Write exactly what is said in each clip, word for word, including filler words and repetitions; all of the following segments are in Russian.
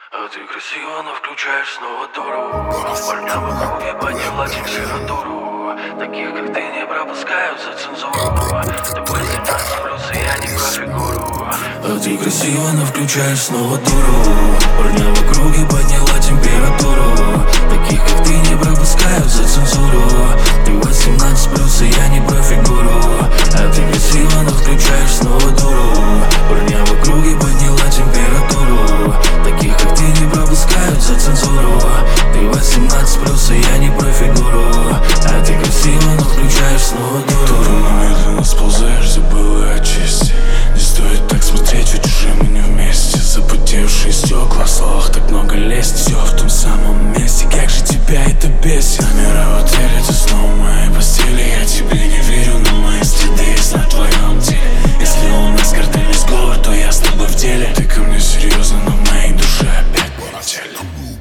А ты красиво, но включаешь снова дуру. Парня в округе подняла температуру. Таких, как ты, не пропускают за цензуру. Ты восемнадцать плюс, и я не про фигуру. А ты красиво, но включаешь снова дуру. Парня в округе подняла температуру. Таких, как ты, не пропускают за цензуру. Ты восемнадцать плюс, и я не про фигуру. А ты красиво, но включаешь снова дуру. Парня в округе подняла температуру. Таких, как ты, не пропускают за цензуру. Ты восемнадцать плюс, и я не про фигуру. А ты красиво, но включаешь снова дуру. Ты медленно сползаешь, забывая о чести. Не стоит так смотреть, ведь уже мы не вместе. Запотевшие стекла, в словах так много лезть. Все в том самом месте, как же тебя это бесит. Камера в отеле, ты снова в моей постели. Я тебе не верю, но мои следы есть на твоем теле. Если у нас картельный сговор, то я с тобой в деле. Ты ко мне серьезно, но в моей душе опять полетели.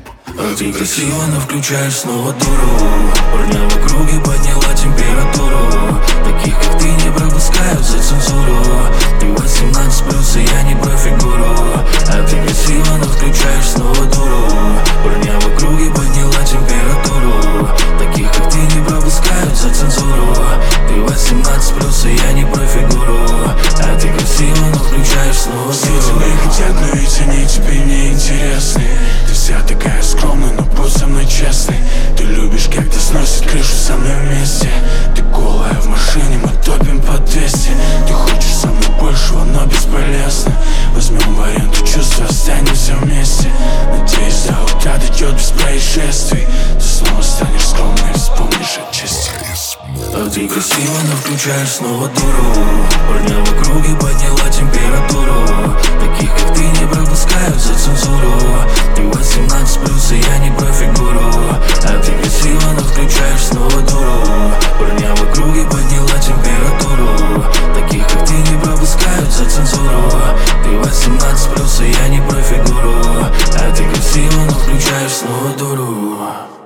А ты красиво, но включаешь снова дуру. Парня в округе подняла температуру. Таких, как ты, не пропускают за цензуру. Ты восемнадцать плюс, и я не про фигуру. А ты красиво, но включаешь снова дуру. Парня в округе подняла температуру. Таких, как ты, не пропускают за цензуру. Ты восемнадцать плюс, и я не про фигуру. А ты красиво, но включаешь снова Все дуру. тебя хотят, но ведь они тебе не интересны. Ты вся такая скромная, но будь со мной честный. Ты любишь, когда сносит крышу со мной вместе. Ты голая в машине, мы топим по двести. Ты хочешь со мной большего, но бесполезно. Возьмем в аренду чувства, останемся вместе. Надеюсь, до утра дойдет без происшествий. Ты снова станешь скромной и вспомнишь отчасти. А ты красиво, но включаешь снова дуру. Парня в округе подняла температуру. Таких, как ты, не пропускают за цензуру. Ты восемнадцать плюс, и я не про фигуру. А ты красиво, но включаешь снова дуру. Парня в округе подняла температуру. Таких, как ты, не пропускают за цензуру. Ты восемнадцать плюс, и я не про фигуру. А ты красиво, но включаешь снова дуру.